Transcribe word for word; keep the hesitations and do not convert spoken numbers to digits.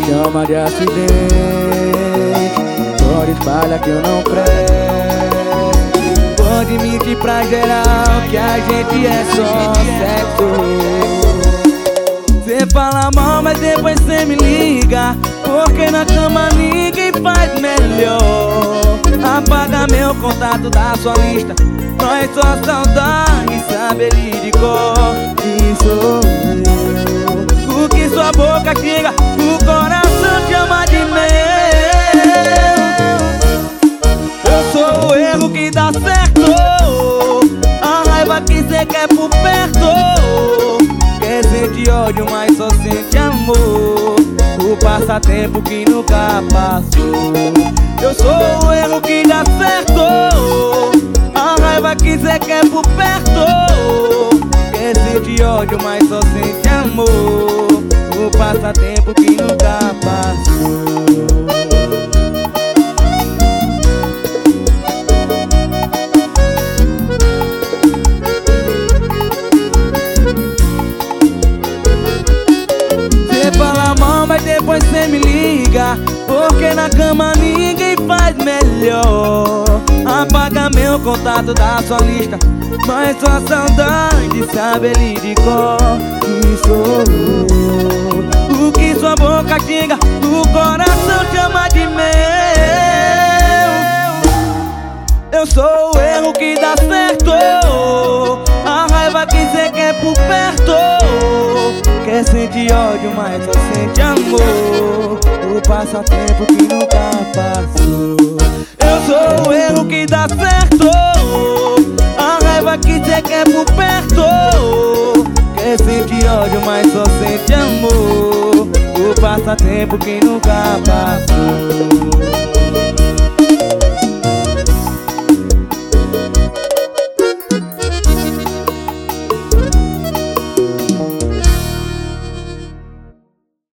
chama de acidente. Pode espalhar que eu não presto. Pode mentir pra geral que a gente é só sexo. Cê fala mal, mas depois cê me liga, porque na cama ninguém faz melhor. Apaga meu contato da sua lista, nós só saudade, sabe ele de cor. E sou eu, o que sua boca chega, o coração chama de meu. Eu sou o erro que dá certo, a raiva que cê quer por perto. Quer sentir ódio, mas só sente amor, o passatempo que nunca passou. Eu sou o erro que dá certo, a raiva que cê quer por perto. Quer sentir ódio, mas só sente amor, o passatempo que nunca passou. Fala mal, mas depois cê me liga, porque na cama ninguém faz melhor. Apaga meu contato da sua lista, mas sua saudade sabe ele de cor. E sou eu, o que sua boca xinga, o coração chama de meu. Eu sou o erro que dá certo, a raiva que cê quer por perto. Quer sentir ódio, mas só sente amor, o passatempo que nunca passou. Eu sou o erro que dá certo, a raiva que cê quer por perto. Quer sentir ódio, mas só sente amor, o passatempo que nunca passou.